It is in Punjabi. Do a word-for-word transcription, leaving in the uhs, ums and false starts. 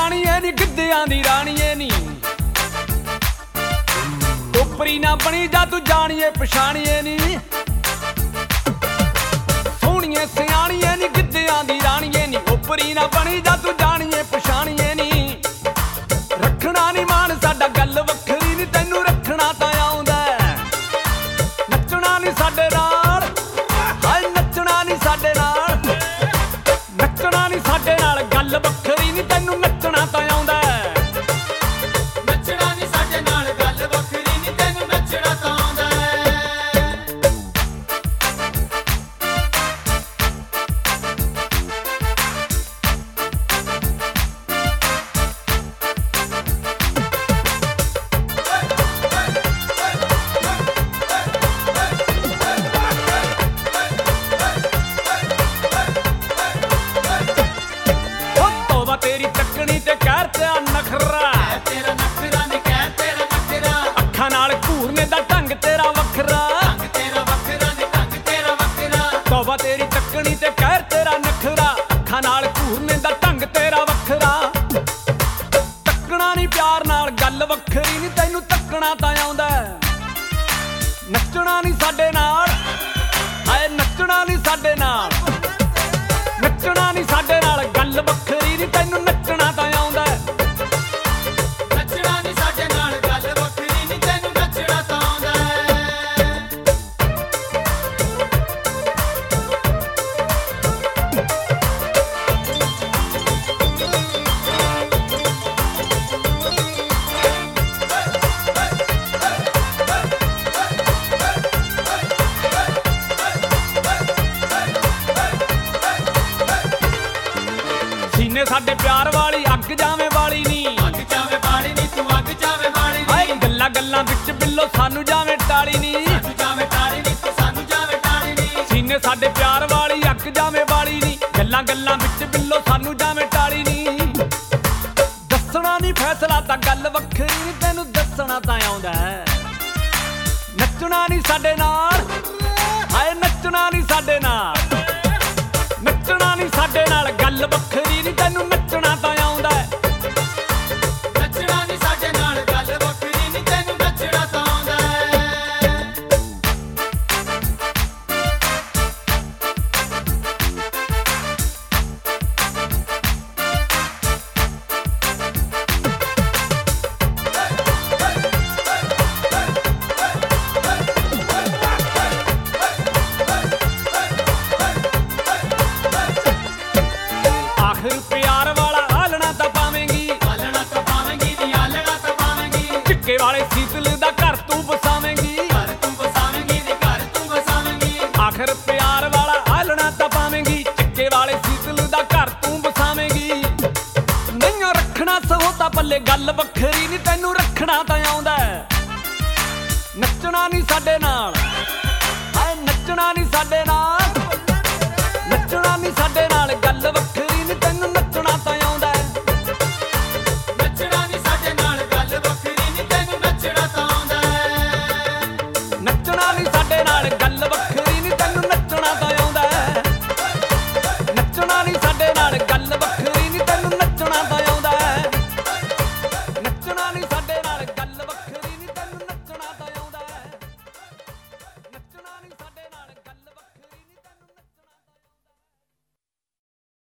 ਸਿਆਣੀਏ ਨੀ ਗਿੱਧਿਆਂ ਦੀ ਰਾਣੀਏ ਨੀ ਉਪਰੀ ਨਾ ਬਣੀ ਜਾ ਤੂੰ ਜਾਣੀਏ ਪਛਾਣੀਏ ਨੀ ਸੋਹਣੀਏ ਸਿਆਣੀਏ ਨੀ ਗਿੱਧਿਆਂ ਦੀ ਰਾਣੀਏ ਨੀ ਉਪਰੀ ਨਾ ਬਣੀ ਜਾ ਤੂੰ ਜਾਣੀਏ ਪਛਾਣੀਏ ਨੀ ਰੱਖਣਾ ਨੀ ਮਾਣ ਸਾਡਾ ਗੱਲ ਵੱਖਰੀ ਨੀ ਤੈਨੂੰ ਰੱਖਣਾ ਤਾਂ ਆਉਂਦਾ ਨੱਚਣਾ ਨੀ ਸਾਡੇ ਨਾਲ ਹਾਏ ਨੱਚਣਾ ਨੀ ਸਾਡੇ ਨਾਲ ਨੱਚਣਾ ਨੀ ਸਾਡੇ ਨਾਲ ਗੱਲ ਵੱਖਰੀ ਨੀ ਤੈਨੂੰ ਨੱਚਣਾ ਤਾਂ ਆਉਂਦਾ ਨੱਚਣਾ ਨੀ ਸਾਡੇ ਨਾਲ ਗੱਲ ਵੱਖਰੀ ਨੀ ਤੈਨੂੰ ਨੱਚਣਾ ਤਾਂ ਆਉਂਦਾ ਤੇਰੀ ਤੱਕਣੀ ਤੇ ਕਹਿਰ ਤੇ ਨਖਰਾ ਤੇਰਾ ਨਖਰਾ ਨੀ ਕਹਿ ਤੇਰਾ ਨਖਰਾ ਅੱਖਾਂ ਨਾਲ ਘੂਰਨੇ ਦਾ ਢੰਗ ਤੇਰਾ ਵੱਖਰਾ ਢੰਗ ਤੇਰਾ ਵੱਖਰਾ ਨੀ ਢੰਗ ਤੇਰਾ ਵੱਖਰਾ ਤੋਬਾ ਤੇਰੀ ਤੱਕਣੀ ਤੇ ਕਹਿਰ ਤੇਰਾ ਨਖਰਾ ਅੱਖਾਂ ਨਾਲ ਘੂਰਨੇ ਦਾ ਢੰਗ ਤੇਰਾ ਵੱਖਰਾ ਤੱਕਣਾ ਨੀ ਪਿਆਰ ਨਾਲ ਗੱਲ ਵੱਖਰੀ ਨੀ ਤੈਨੂੰ ਤੱਕਣਾ ਤਾਂ ਆਉਂਦਾ ਨੱਚਣਾ ਨੀ ਸਾਡੇ ਨਾਲ ਹਾਏ ਨੱਚਣਾ ਨੀ ਸਾਡੇ ਨਾਲ ਨੱਚਣਾ ਨੀ ਸਾਡੇ ਨਾਲ ਗੱਲ ਵੱਖਰੀ ਨੀ ਤੈਨੂੰ ਨੱਚਣਾ ਤਾਂ ਆਉਂਦਾ ਨੱਚਣਾ ਨੀ ਸਾਡੇ ਨਾਲ ਗੱਲ ਵੱਖਰੀ ਨੀ ਤੈਨੂੰ ਨੱਚਣਾ ਤਾਂ ਆਉਂਦਾ ਸੀਨੇ ਸਾਡੇ ਪਿਆਰ ਵਾਲੀ ਅੱਗ ਜਾਵੇਂ ਵਾਲੀ ਨੀ ਅੱਗ ਜਾਵੇ ਬਾੜੀ ਨੀ ਤੂੰ ਅੱਗ ਜਾਵੇ ਬਾੜੀ ਹਾਏ ਨੀ ਗੱਲਾਂ ਗੱਲਾਂ ਵਿੱਚ ਬਿੱਲੋ ਸਾਨੂੰ ਜਾਵੇਂ ਟਾਲੀ ਨੀ ਤੂੰ ਜਾਵੇ ਟਾੜੀ ਨੀ ਤੂੰ ਸਾਨੂੰ ਜਾਵੇ ਟਾੜੀ ਨੀ ਸੀਨੇ ਸਾਡੇ ਪਿਆਰ ਵਾਲੀ ਅੱਗ ਜਾਵੇਂ ਵਾਲੀ ਨੀ ਗੱਲਾਂ ਗੱਲਾਂ ਵਿੱਚ ਬਿੱਲੋ ਸਾਨੂੰ ਜਾਵੇਂ ਟਾਲੀ ਨੀ ਦੱਸਣਾ ਨੀ ਫੈਸਲਾ ਤਾਂ ਗੱਲ ਵੱਖਰੀ ਨੀ ਤੈਨੂੰ ਦੱਸਣਾ ਤਾਂ ਆਉਂਦਾ ਨੱਚਣਾ ਨੀ ਸਾਡੇ ਨਾਲ ਹਾਏ ਨੱਚਣਾ ਨੀ ਸਾਡੇ ਨਾਲ ਨੱਚਣਾ ਨੀ ਸਾਡੇ ਨਾਲ ਗੱਲ ਵੱਖਰੀ ਨੀ ਤੈਨੂੰ ਨੱਚਣਾ ਤਾਂ ਆਉਂਦਾ ਨੱਚਣਾ ਨੀ ਸਾਡੇ ਨਾਲ ਗੱਲ ਵੱਖਰੀ ਨੀ ਤੈਨੂੰ ਨੱਚਣਾ ਤਾਂ ਆਉਂਦਾ ਆਖਰ ਪਿਆਰ ਵਾਲਾ ਆਲਣਾ ਤਾਂ ਪਾਵੇਂਗੀ ਆਲਣਾ ਤਾਂ ਪਾਵੇਂਗੀ ਨੀ ਆਲਣਾ ਤਾਂ ਪਾਵੇਂਗੀ ਝਿੱਕੇ ਵਾਲੇ ਸੀਤਲ ਦਾ ਘਰ ਤੂੰ ਵਸਾਵੇਂਗੀ ਘਰ ਤੂੰ ਵਸਾਵੇਂਗੀ ਨੀ ਘਰ ਤੂੰ ਵਸਾਵੇਂਗੀ ਆਖਰ ਪਿਆਰ ਵਾਲਾ ਆਲਣਾ ਤਾਂ ਪਾਵੇਂਗੀ ਝਿੱਕੇ ਵਾਲੇ ਸੀਤਲ ਦਾ ਘਰ ਤੂੰ ਵਸਾਵੇਂਗੀ ਨਹੀਂ ਰੱਖਣਾ ਸਹੋ ਤਾਂ ਪੱਲੇ ਗੱਲ ਵੱਖਰੀ ਨੀ ਤੈਨੂੰ ਰੱਖਣਾ ਤਾਂ ਆਉਂਦਾ ਨੱਚਣਾ ਨੀ ਸਾਡੇ ਨਾਲ ਹਾਏ ਨੱਚਣਾ ਨੀ ਸਾਡੇ ਨਾਲ ਨੱਚਣਾ ਨੀ ਸਾਡੇ ਨਾਲ ਗੱਲ ਵੱਖਰੀ